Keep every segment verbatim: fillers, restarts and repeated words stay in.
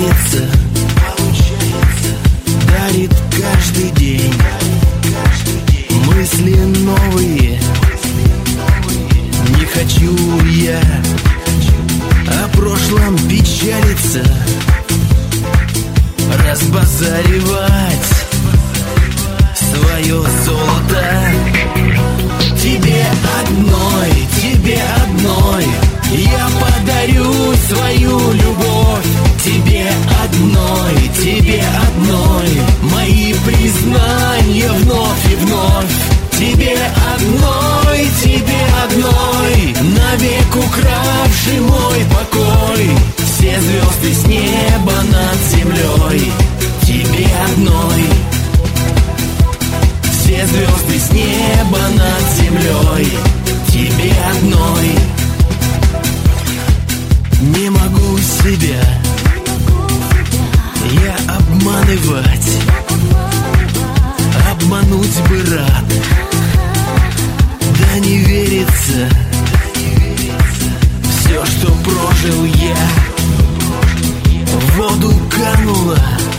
получается, дарит каждый день мысли новые. Не хочу я о прошлом печалиться, разбазаривать свое золото. Тебе одной, тебе одной я подарю свою любовь. Тебе одной, тебе одной мои признания вновь и вновь. Тебе одной, тебе одной навек укравший мой покой. Все звезды с неба над землей. Тебе одной. Все звезды с неба над землей. Тебе одной. Не могу себя я обманывать, обмануть бы рад. Да не верится все, что прожил я, в воду кануло.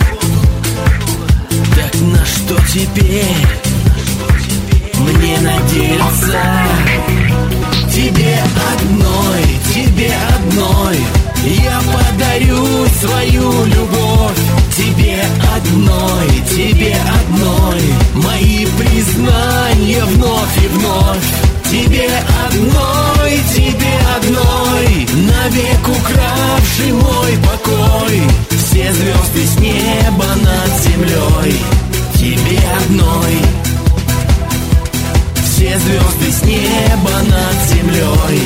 Так на что теперь мне надеяться? Тебе одной, тебе одной я подарю свою любовь. Тебе одной, тебе одной мои признания вновь и вновь. Тебе одной, тебе одной навек укравший мой покой. Все звезды с неба над землей. Тебе одной. Все звезды с неба над землей.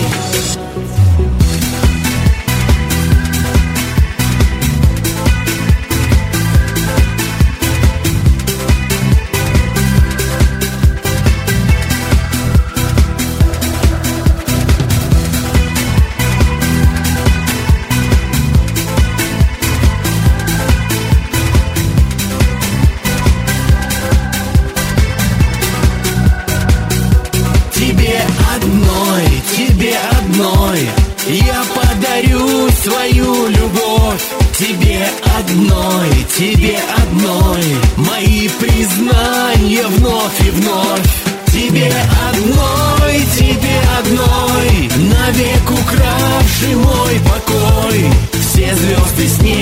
Я подарю свою любовь. Тебе одной, тебе одной мои признания вновь и вновь. Тебе одной, тебе одной навек укравший мой покой. Все звезды с неба